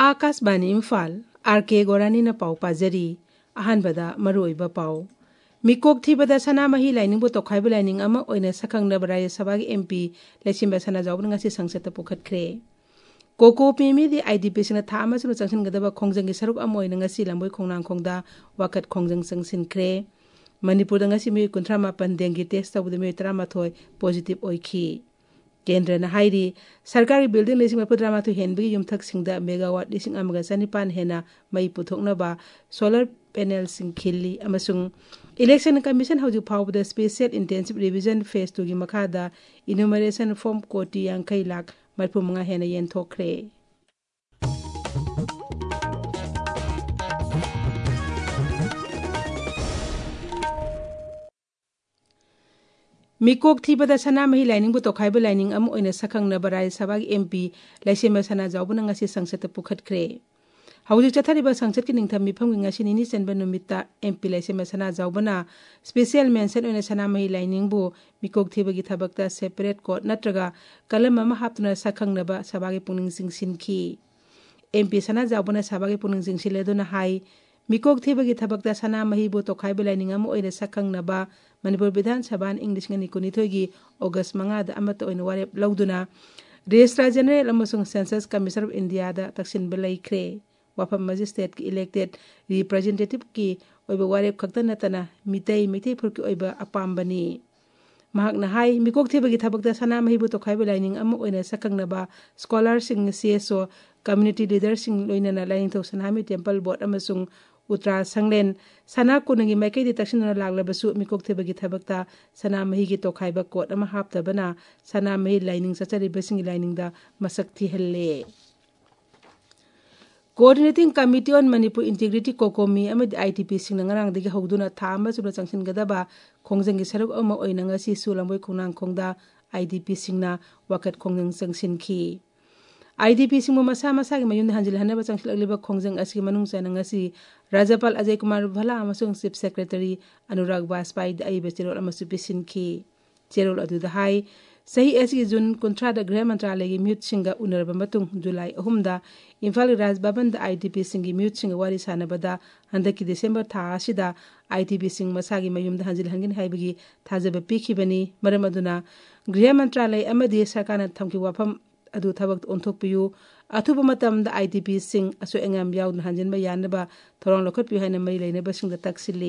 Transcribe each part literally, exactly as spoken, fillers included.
Akashvani Imphal are के गोरानी न पाउ पाजरी अहानबदा मरुइबा पाउ मिकोक थीबदा सनामही लाइनिंगबो तोखाइबा लाइनिंग अमा ओइना सखंगनबा राज्य सभागी एमपी लेसिम्बा सनाजाउबन ngasi संसद पुखतख्रे कोको पेमीदी आईडीपी सिंह था अमसुन चंगसिनगदबा खोंजंगी सरुक अमा ओइना ngasi लंबोय खोंनांग खोंदा वाकत खोंजंग संगसिनख्रे मणिपुर ngasi मी कुंथ्रा मापन देंगी टेस्ट तबुद मी तरामाथोय पॉजिटिव ओइखी केंद्र न हाइरी सरकारी बिल्डिंग लिसिंग मपुद्रामाथु हेनबगी युमथक सिंगदा मेगावाट लिसिंग अमगा चनिपान हेना मई पुथोकनबा सोलर पैनल सिंग खिल्ली अमसुंग इलेक्शन कमीशन हौजु फावबदा special intensive revision phase two गी मखादा इनुमरेशन फॉर्म कोटी यांखै लाख मरफु मंगा हेना येनथोखरे मिकोक थीबदा सनामही लाइनिंगबु तोखाइबा लाइनिंग अम ओइना सखंगनबा राज्य सभागी एमपी लेसिम्बा सनाजाउबन ngasi संसद पुखतख्रे हौजु चथारिबा संसद की निंगथम मिफमगी ngasi निनि चनबा नुमिता एमपी लेसिम्बा सनाजाउबना स्पेशल मेंशन ओइना सनामही लाइनिंगबु मिकोक थीबगी थबकता सेपरेट कोर्ट नत्रगा कलम अमा हापतुना सखंगनबा सभागी पुनिंग सिंगसिनखी एमपी सनाजाउबना सभागी पुनिंग सिंगसिलेदुना हाई मिकोक थीबगी थबकता सनामहीबु तोखाइबा लाइनिंग अमा ओइना सखंगनबा मणिपुर विधानसभा इंग्लिश निकुनिथोगी अगस्त मंगाद अमत ओइना वारेप लौदुना रजिस्ट्रार जनरल अमसुंग सेंसस कमिशनर ऑफ इंडिया दा तक्सिनबा लैख्रे वाफम मजिस्ट्रेट की इलेक्टेड रिप्रेजेंटेटिव की ओइबा वारेप खक्ता नतना मितै मितै फुरकी ओइबा अपाम्बनी महाकना हाई मिकोक थीबगी थबकता सनामहीबु तोखाइबा लाइनिंग अमा ओइना सखंगनबा स्कॉलर सिंग सीएसओ कम्युनिटी लीडर सिंग लोइनना लाइनिंग सनामी टेम्पल बोर्ड अमसुंग उत्तरा संगलेन सना कुनगी मैकैदी तक्सिनना लागलबसु मिकोक थीबगी थबकता सनामहीगी तोखाइबा कोर्ट अमा हापतबना सनामही लाइनिंग सचरिबसिंग लाइनिंगदा मसक थीहल्ले coordinating committee on Manipur integrity COCOMI अमद आईटीपी सिंग ngarangdagi howduna tha amasuna changsingadaba khongjanggi saruk ama oina ngasi sulamboi khongnang khongda IDP सिंगना वाकत खोंजंग संगसिनखी आईडीपी सिंह मसा मसा की मयुन हंजिल हनबा चंगसिलगलिबा खोंजंग असि मनुंग चनंगसी राज्यपाल अजय कुमार भला अमसुंग चीफ सेक्रेटरी अनुराग वाजपेयी दाइबे चिरोल अमसु पिसिनखी चिरोल अदुदा हाई सही एसि जुन कुंथ्रादा गृह मंत्रालय की म्यूट सिंगा उनरबा मतुंग जुलाई अहुमदा इम्फाल राजभवन दा आईटीपी सिंगी म्यूट सिंगा वारी सानबदा हंदकी दिसंबर था असिदा आईटीपी सिंग मसागी मयुमदा हंजिल हंगिन हाइबगी थाजबा पिखिबनी मरम अदुना गृह मंत्रालय अमदी सरकारना थमकी वाफम अदु थबक ओंथोकपियु अथुब मतमदा आईटीपी सिंग असो एंगम याउन हंजिनबा यानबा थोरंग लोखतपि हाइना मरी लेनबा सिंगदा तक्सिली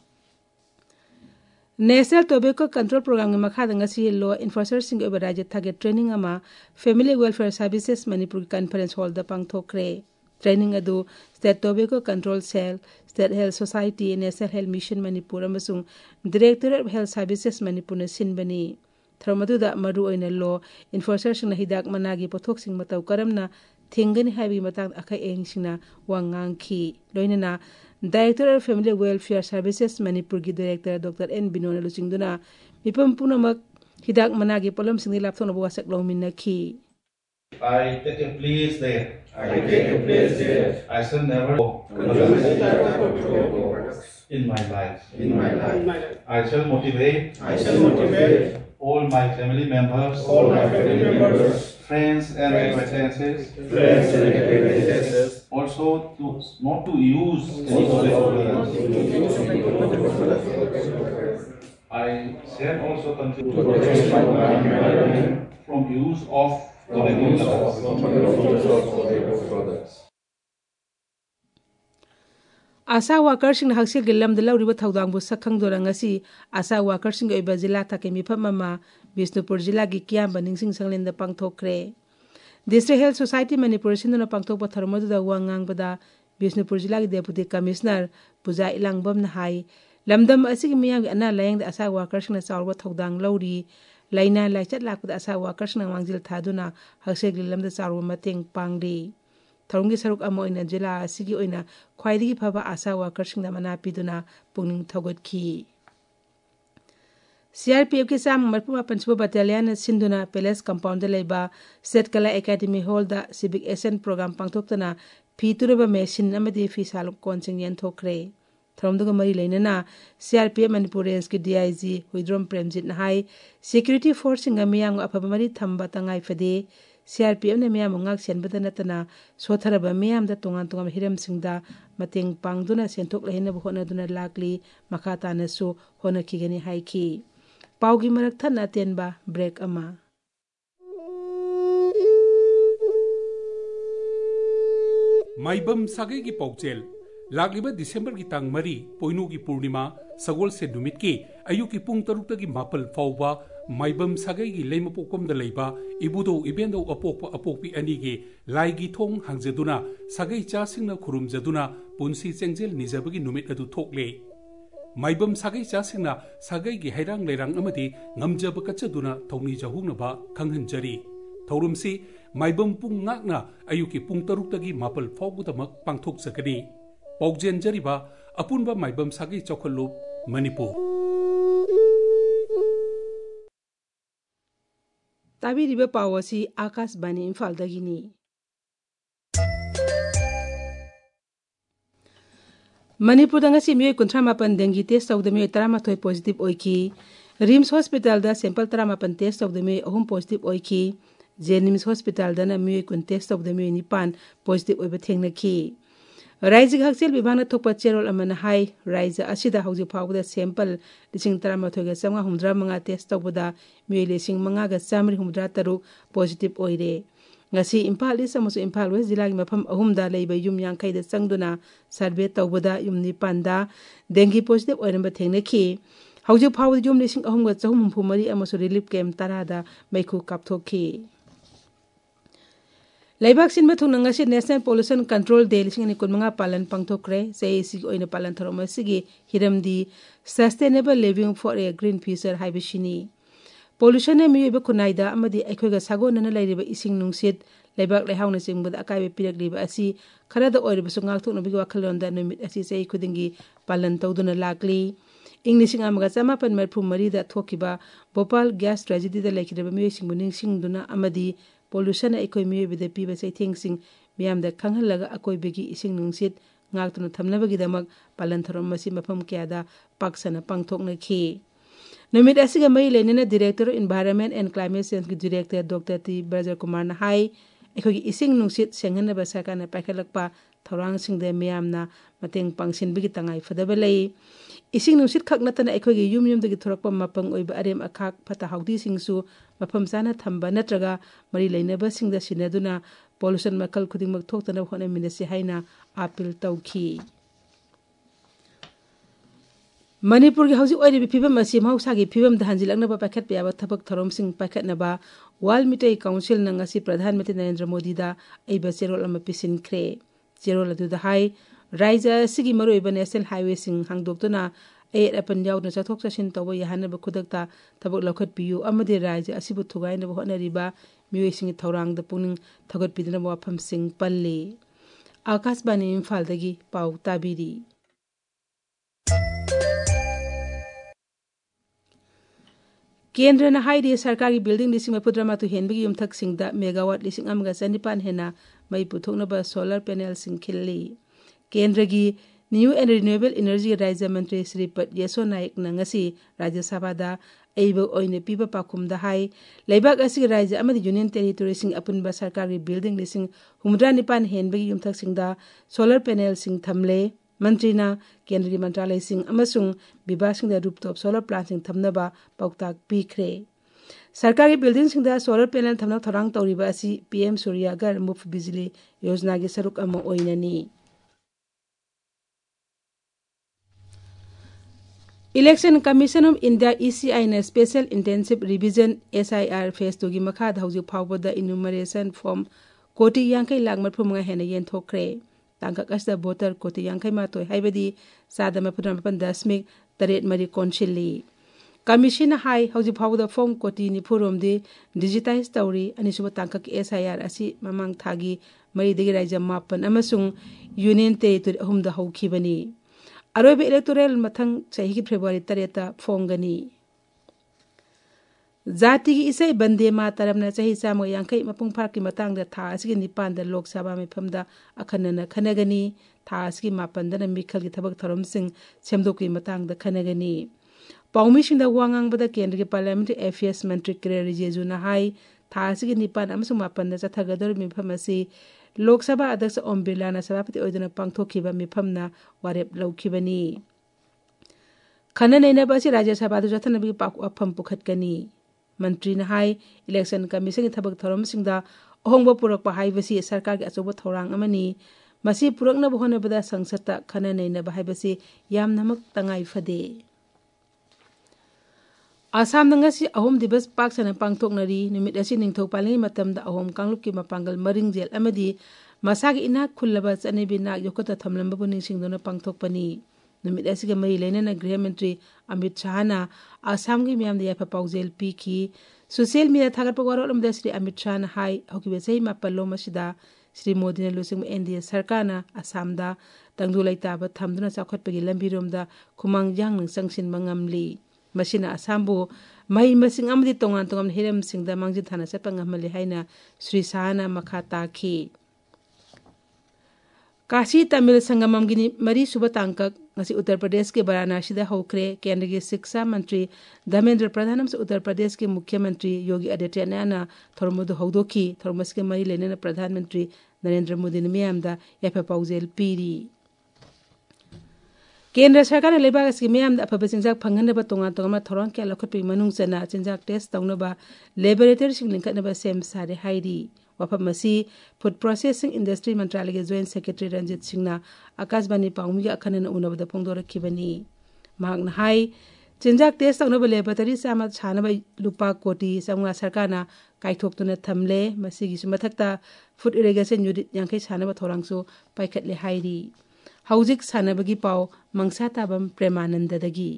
नेशनल टोबैको कंट्रोल प्रोग्राम के मखादा ngasi लॉ इन्फोर्सर सिंग ओबा राज्य थागे ट्रेनिंग अमा family welfare services Manipur conference hall दा पांगथोखरे ट्रेनिंग अदु state tobacco control cell state health society national health mission Manipur अमसुंग directorate of health services Manipur न सिनबनी थरमदुदा मरु ओइना लॉ इन्फोर्सर सिंग हिदाक मनागी पोथोक सिंग मतौ करमना थिंगनी हाइबी मतंग अखै एंग सिंगना वांगांखी लोइनना director of family welfare services Manipur की डायरेक्टर डॉक्टर एन बिनोना लुचिंगदुना मिपम पुनमक हिदाक मनागी पोलम सिंगनी लापथोना वासक लौमिनखी I take a place there. I take a place there. I shall never in my life. In my life. I shall motivate. I shall motivate all my family members. all my family members. Friends and acquaintances. Friends and acquaintances. Also to not to use any I shall also contribute to protect my environment from use of products. ASHA worker सिंह हक्सिल गिलम द लौरिबा थौदांगबु सखंगदोरा ngasi ASHA worker सिंह ओइबा जिला थाके मिफम मा बिष्णुपुर जिला की कियाम बनिंगसिंग संगलेंदा पांगथोखरे डिस्ट्रिक्ट हेल्थ सोसाइटी मणिपुर सिंदना पांगथोकबा थरमदुदा वांगांगबदा बिष्णुपुर जिला की डेपुटी कमिश्नर पूजा इलांगबम हाई लमदम असिगी मियाग अना लायंग आशा वर्कर सिंह चावबा थौदांग लौरी लाइना लाइचत लाकदा आशा वर्कर सिंह वांगजिल थादुना हक्सिल गिलम द चावबा मतेंग पांगदी थरुंगी सरुक अमा ओइना जिला असिगी ओइना ख्वाइदगी फबा आशा वर्कर सिंह मना पिदुना पुंगिंग थगतखी सीआरपीएफ के साम मरपुमा पंचबो बटालियन सिंधुना पैलेस कंपाउंड लेबा स्टेट कला एकेडमी हॉल दा सिविक एक्शन प्रोग्राम पांगथोकतना फी तुरबा मेसिन अमदी फी साल कोनसिंग यनथोखरे थरमदुगा मरी लेनना सीआरपीएफ मणिपुर रेंज के डीआईजी हुइद्रोम प्रेमजित हाई सिक्योरिटी फोर्स सिंग मियांग अफबा मरी थंबा तंगाई फदे सी आर पी एफ ने मियाम ngak senbada natana sotharaba miyam da tongan tongan hiram singda mateng pangduna senthok lehna bhona duna lakli makha tana su hona kigani haiki paugi marak thana tenba break ama Maibam सागे की पौचेल लागिबा दिसंबर की तांग मरी पोइनु की पूर्णिमा सगोल से नुमित की अयु की पुंग तरुक की मापल फाउबा माइबम सागे की लेम पोकम द लेबा इबुदो इबेंदो अपोप अपोपी अनी की लाई की थोंग हांगजदुना सागे चा सिंगना खुरुम जदुना पुंसी चेंजेल निजबगी नुमित अदु थोकले माइबम सागे चा सिंगना सागे की हैरांग लेरांग अमदी ngमजब कचदुना थौनी जहुंगनबा खंगहनजरी थौरुमसी माइबम पुंग ngakna अयुकी पुंग तरुक्तगी मापल फाउबुदमक पांगथोकजगनी पौजेनजरिबा अपुनबा माइबम सागे चौखलुप Manipur ताबिरिबा पावसी Akashvani इम्फालदगिनी Manipur ngasi miyoy kuntramapan dengi test tawda miyoy taramathoi positive oiki rims hospital da sample taramapan test tawda miyoy ahum positive oiki jenims hospital da na miyoy kun test tawda miyoy nipan positive oiba thengnaki raizig haksel bibhana thokpa cherol amana hai raiza asida hauji phawda sample lising taramathoi ga samga humdra manga test tawda miyoy lising manga ga samri humdra taru positive oire ngasi impal is amusu impal west jilagi mafam ahumda leiba yum yankai da sangduna survey tawbada yumni panda dengi positive oiramba thengnaki hauju phawd yum lising ahum ga chahum humpu mari amusu relief camp tarada maikhu kapthokhi laibak sin mathung ngasi national pollution control day lising ni kunmanga palan pangthokre sei si oina palan tharoma sigi hiramdi sustainable living for a green future haibishini pollution mi yoba kunaida amadi aikhoga sagonana lairiba ising nungsit laibak lehauna singbud akaibe pirakliba asi kharada oiriba sungak thukna bigi wakhalonda numit asi sei khudingi palan tawduna lakli inglising amaga chamapan marphu mari da thokiba bhopal gas tragedy da lekhiba mi singbu ningsingduna amadi pollution aikoi mi yoba da piba sei thingsing miam da khanghalaga akoi bigi ising nungsit ngaktuna thamnabagi damak palan tharom masi mafam kyada paksana pangthokna khi Numit asiga mai lenina Director Environment and Climate Change ki Director Doctor T Brajar Kumar na hai ekhogi ising nungsit senghana ba sarkana paikhalakpa thorang singde miyamna mateng pangsin bigi tangai fadaba lei ising nungsit khakna tana ekhogi yum yum dagi thorakpa mapang oiba arem akhak phata haudi singsu mafam sana thamba natraga mari leinaba singda sinaduna pollution makal khudingmak thoktana hona minasi haina appeal tawki Manipur ki hausi oiri bipibam asim hausa ki pibam dahanjilak naba paket piyaba thabak tharom sing paket naba wal mitai council na ngasi pradhan mati Narendra Modi da aiba cherol ama pisin kre cherol adu da hai raija sigi maru iba national highway sing hangdoktuna eight apan yaw na chathok chasin tawo yahana ba khudakta thabak lokhat piyu amadi raija asibu thugai na hona riba miwe sing thorang da puning thagot pidna ba pham sing palle Akashbani Imphal dagi pau tabiri केंद्र ना high सरकारी building लिसिंग मपुद्रमा तो हेनबगी युमथक सिंगदा megawatt लिसिंग अमगा चनिपान हेना मई पुथोकनबा सोलर पैनल सिंग खिल्ली केंद्र की न्यू एंड रिन्यूएबल एनर्जी राज्य मंत्री श्रीपद येसो नायक नंगसी राज्य सभा दा एबो ओइने पीबा पाकुमदा हाई लेबाक असि राज्य अमदि यूनियन टेरिटोरी सिंग अपुनबा सरकारी बिल्डिंग लिसिंग हुमद्रा निपान हेनबगी युमथक सिंगदा सोलर पैनल सिंग थमले मंत्री ना केंद्र की मंत्रालय सिंह अमसुंग विभाग सिंह रूपटॉप सोलर प्लांट सिंह थमनबा पौताक पीखरे सरकारी बिल्डिंग सिंह दा सोलर पैनल थमना थोरांग तौरिबा असि पीएम सूर्यगर मुफ्त बिजली योजना की सरुक अमा ओइननी election commission of India ECI ने special intensive revision SIR phase two की मखा हौजिक फाउबदा इन्यूमरेशन फॉर्म कोटी यांकै लाख मरफुमंगा हेना येनथोखरे Tangkak asda voter koti yang kai matoi haibadi sada mapudram pan dasmik taret mari konsilli commission hai hauji phawda form koti ni phurom de digitize tawri ani suba tangkak S I R asi mamang thagi mari degi raija mapan amasung union territory ahumda haukhibani arobe electoral mathang chahi February tareta phongani जाति की इसे बंदे मातरमना चाही चाम यांकै मपुंग फारकी मतंग था असगी निपान the लोक सभा में फमदा अखनन खनगनी था असगी मापन दन मिखल की थबक थरम सिंह सेमदोकी मतंग द खनगनी पाउमी सिंह द वांगांग बद केंद्र के पार्लियामेंट्री अफेयर्स मंत्री करे रिजेजु ना हाई था असि निपान अमसुंग मापन चथगदर मिफम असि लोक सभा अध्यक्ष ओम बिरलाना सभापति ओइदना पांगथोखिबा मिफमना वारेप लौखिबनी खनन नैनब असि राज्य सभा जथनबी वाफम पुखतकनी मंत्री हाई इलेक्शन कमीशन की थबक थौरमसिंगदा अहोंगबा पुरकपा हाइबसी सरकार की अचौबा थौरांग अमनी मसी पुरकनब होनबदा संसदता खनन नैनब हाइबसी यामनमक तंगाई फदे आसाम नंगसी अहोम दिवस पाक सन पांगथोकनरी नुमित असि निंगथौ पालिंगी मतमदा अहोम कांगलुप की मपांगल मरिंग जेल अमदी मसागी इनाक खुल्लबा चनेबी नाक योकता थमलंबबु निंगसिंगदोना पांगथोकपनी नुमित असिगा मई लेनना गृह मंत्री अमित शाहना आसाम की मियाम याफा पाउजेल पीखी सोशल मीडिया थागतप वारोलमदा श्री अमित शाहना हाई हौकिबे सही मापल्लो मसिदा श्री मोदी ने लुसिंग एनडीए सरकारना आसामदा तंगदु लैताब थमदुना चाखतपगी लंबिरोमदा खुमांग यांग संगसिन मंगमली मसिना आसामबो मई मसिंग अमदी तोंगान तोंगाम हिरम सिंगदा मांगजिन थाना चपंगमली हाइना श्री शाहना मखा ताखी काशी तमिल संगमम की मरी सुब तांकक उत्तर प्रदेश के वाराणसी होख्रे केंद्र के शिक्षा मंत्री धर्मेंद्र प्रधान उत्तर प्रदेश के मुख्यमंत्री योगी आदित्यनाथ थोरमद हौदोखी थोरमस के मरी लेने प्रधानमंत्री नरेंद्र मोदी ने मियामदा याफा पाउजेल पीरी केंद्र सरकार ने लेबाग की मियामदा अफब चिंजाक फंगनब तोंगा तोंगा थोरंग क्या लखटपी मनुंग चना चिंजाक टेस्ट तौनबा लेबोरेटरी सिंग लिंखनब सेम सारे हाइरी वफम फूड प्रोसेसिंग इंडस्ट्री मंत्रालय के जॉइंट सेक्रेटरी रंजित सिंह आकाशवाणी पाउमी के अखन उनबद फोंदोरखिबनी हाई चिंजाक टेस्ट तौनब लेबोरेटरी चाम सानब लुपा कोटी चौगा सरकार कायथोक्तुना थमले मसिगिसु मथक्ता फूड इरिगेशन यूनिट यांखै सानब थोरांगसु पाइखतले हाइरी हौजिक सानबगी पाउ मंगसा ताबम प्रेमानंददगी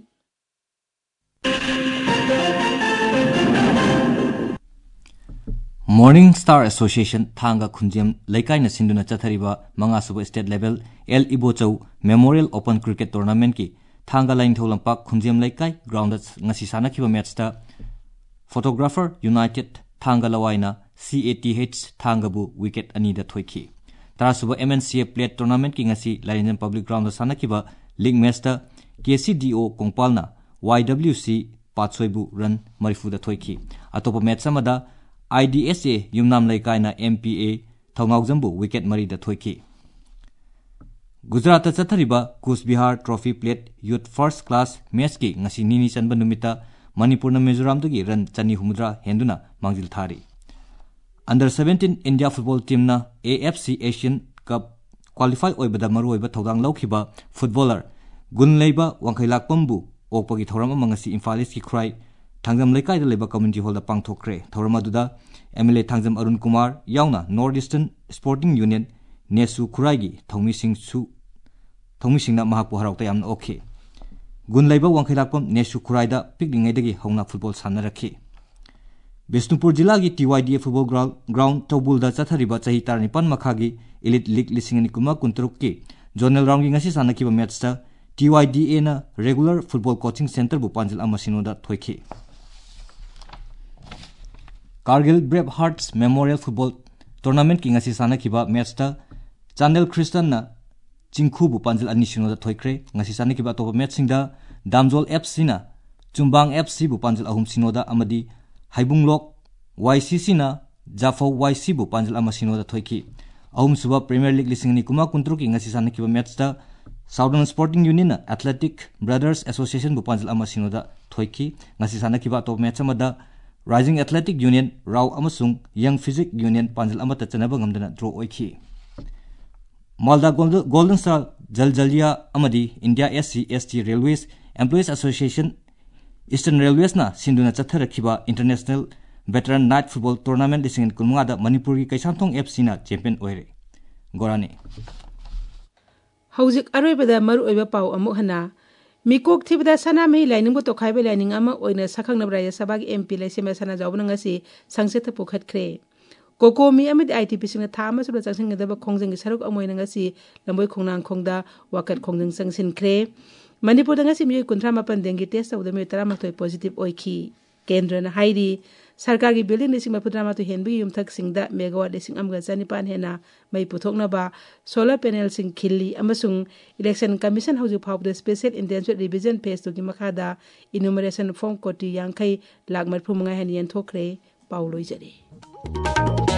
मॉर्निंग स्टार एसोसिएशन थांगा खुंजेम लेकाइना सिंधुना चथरिबा मंगासुब state level L इबोचौ memorial open cricket tournament की थांगा लाइनथौ लंपाक खुंजेम लेकाइ ground ngasi sanakhiba match ta photographer united थांगा लवाइना C A T H थांगाबु विकेट अनि दा थोइखि तारासुब M N C A plate tournament की ngasi लाइनजन पब्लिक ग्राउंड दा sanakhiba league match ta K C D O कोंगपालना Y W C पाचोइबु रन मरिफु दा थोइखि अतोप मैच समदा I D S A Yumnam लेकाइना M P A थौनाउजंबु विकेट मरी दा थोइखि गुजरात चथरिबा Cooch Behar trophy plate youth first class match की ngasi निनी चनब नुमिता मणिपुर मिजोराम दगी रन चनी हुमुद्रा हेंदुना मांगजिल थारी under seventeen India football team ना A F C Asian cup qualify ओइबदा मरुओइबा थौदांग लौखिबा फुटबॉलर गुनलेबा वांखैलाकपमबु ओकपगी थौरम मंगसी इम्फाल ईस्ट की खुराई थांगजम लेकाइदा लेबा कम्युनिटी हॉल दा पांगथोक्रे थौरम अदुदा M L A Thangjam Arun Kumar यावना नॉर्थ ईस्टर्न स्पोर्टिंग यूनियन नेसु खुराईगी थौमिसिंगसु थौमिसिंगना महापु हराउता यामना ओखे गुनलेबा वांखैलाकपम नेसु खुराईदा पिकलिंगैदगी हौना फुटबॉल सानरखि बिष्णुपुर जिला की T Y D A football ground तौबुलदा चथरिबा चही तारनिपान मखागी इलिट लीग लिसिंगनि कुमा कुंतरुक की जोनल राउंड की ngasi सानखिबा मैचता T Y D A ना रेगुलर फुटबॉल कोचिंग सेंटर बु पांजिल अमसिनोदा थोइखि Kargil brave hearts memorial football tournament की ngasi सानखिबा मैचता चांदेल क्रिस्टन ना चिंखुबु पांजिल अनिसिनोदा थोइख्रे ngasi सानखिबा तो मैच सिंगदा दामजोल F C ना चुंबांग F C बु पांजिल अहुम सिनोदा अमदी हाइबुंगलोक Y C C ना जाफौ Y C बु पांजिल अमसिनोदा थोइखि अहुम सुबा प्रीमियर लीग लिसिंगनि कुमा कुंत्रु की ngasi सानखिबा मैचता Southern Sporting Union Athletic Brothers Association बु पांजिल अमसिनोदा थोइखि ngasi सानखिबा तो मैच अमदा राइजिंग एथलेटिक यूनियन राव अमसुंग यंग फिजिक यूनियन पांजिल अमता चनबा गमदना ड्रॉ ओइखि मालदा गोल्डन स्टार जलजलिया अमदी India S C S T Railways Employees Association Eastern Railways ना सिंधुना चथरखिबा International Veteran Night Football Tournament लिसिंग कुनमुंगादा मणिपुर की कैसामथोंग F C ना चैंपियन ओइरे गोरानी हौजिक अरोइबदा मरु ओइबा पाउ अमुक हना मिकोक थिबदा सनामहि लाइनिंगबो तोखाइबे लाइनिंग अमा ओइना सखंगनब राज्य सभा की M P लाइसेमा सना जावबन ngasi संसद पुखतख्रे कोकोमी अमदि I T P सिंग था अमसुब चंगसिंगदब खोंजंग सरुक अमोइना ngasi लंबोय खोंनांग खोंदा वाकत खोंजंग संगसिनख्रे मणिपुर ngasi मिय कुंथ्रा मापन देंगी टेस्ट तौदा मिय तरामथोय पॉजिटिव ओइखि केंद्र न हाइरी सरकार की बिल्डिंग लिसिंग मपुद्रामाथोय हेनबी युमथक सिंगदा मेगावाट लिसिंग अमगा चनिपान हेना मई पुथोकनबा सोलर पैनल सिंग खिल्ली अमसुंग इलेक्शन कमीशन हौजु फावद स्पेशल इंटेंसिव रिविजन फेज तो की मखादा इनुमरेशन फॉर्म कोटी यांखै लाख मरफु मंगा हेन यंथोख्रे पाउ लोइजरे।